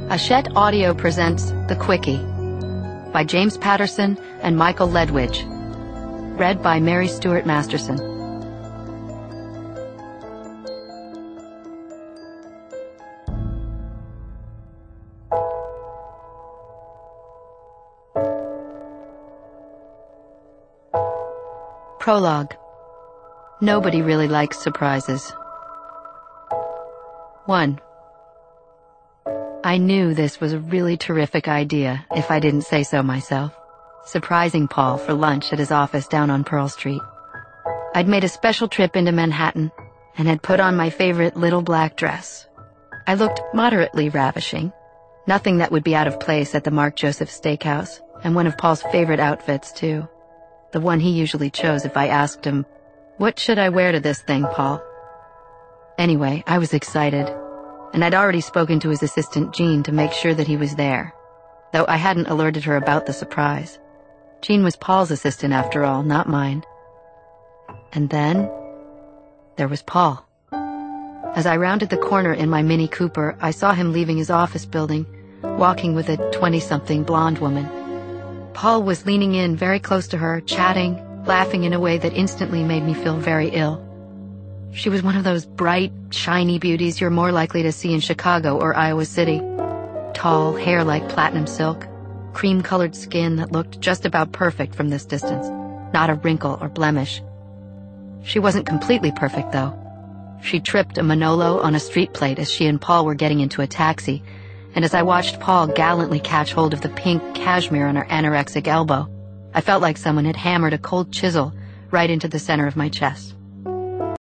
Hachette Audio presents The Quickie by James Patterson and Michael Ledwidge. Read by Mary Stuart Masterson. Prologue. Nobody really likes surprises. 1. I knew this was a really terrific idea, if I didn't say so myself, surprising Paul for lunch at his office down on Pearl Street. I'd made a special trip into Manhattan and had put on my favorite little black dress. I looked moderately ravishing, nothing that would be out of place at the Mark Joseph Steakhouse, and one of Paul's favorite outfits, too. The one he usually chose if I asked him, "What should I wear to this thing, Paul?" Anyway, I was excited, and I'd already spoken to his assistant Jean to make sure that he was there, though I hadn't alerted her about the surprise. Jean was Paul's assistant after all, not mine. And then there was Paul. As I rounded the corner in my Mini Cooper, I saw him leaving his office building, walking with a 20-something blonde woman. Paul was leaning in very close to her, chatting, laughing in a way that instantly made me feel very ill. She was one of those bright, shiny beauties you're more likely to see in Chicago or Iowa City. Tall, hair like platinum silk, cream-colored skin that looked just about perfect from this distance, not a wrinkle or blemish. She wasn't completely perfect, though. She tripped a Manolo on a street plate as she and Paul were getting into a taxi, and as I watched Paul gallantly catch hold of the pink cashmere on her anorexic elbow, I felt like someone had hammered a cold chisel right into the center of my chest.